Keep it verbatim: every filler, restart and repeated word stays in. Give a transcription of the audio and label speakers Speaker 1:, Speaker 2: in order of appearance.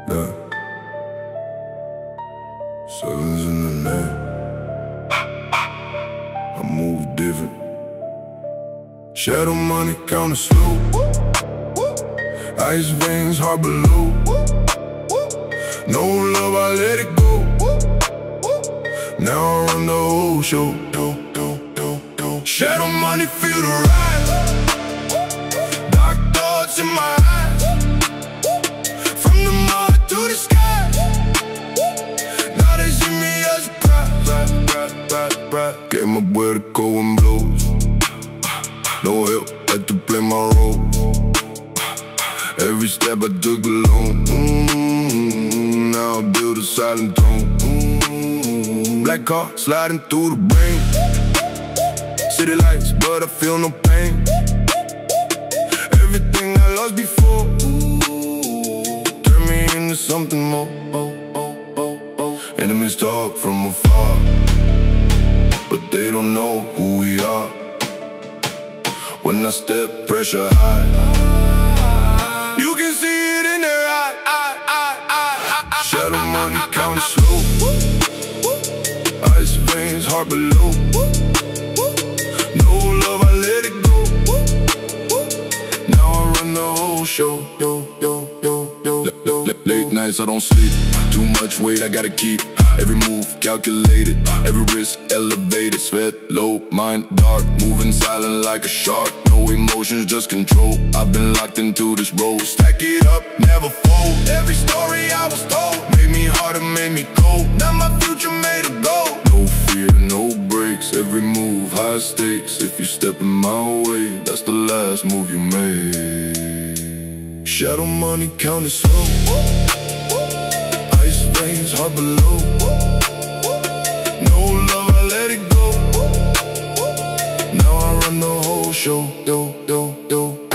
Speaker 1: Yeah. Sevens in the name. I move different. Shadow money counting slow. Ice veins, heart below. No love, I let it go. Now I run the whole show. Do, do, do, do. Shadow money, feel the rise. Dark thoughts in my eyes. From the mud to the sky. Now they see me as a prize. Right, right, right, right. Gave my boy the going blows. No help, had to play my role. Every step I took alone. mm, Now I build a silent throne. mm, Black car sliding through the brain. City lights, but I feel no pain. Everything I lost before turn me into something more. oh, oh, oh, oh. Enemies talk from afar, but they don't know who we are. When I step, pressure high. You can see it in their eye. Shadow money counting slow. Ice veins, heart below. No love, I let it go. Now I run the whole show. Yo, yo, yo, yo, yo. Late nights, I don't sleep. Too much weight, I gotta keep. Every move calculated, every risk elevated. Sweat low, mind dark, moving silent like a shark. No emotions, just control. I've been locked into this role. Stack it up, never fold. Every story I was told made me harder, made me cold. Now my future made of gold. No fear, no breaks. Every move, high stakes. If you step in my way, that's the last move you made. Shadow money counting slow. Ice veins, heart below. No love, I let it go. Now I run the whole show. Yo, yo, yo.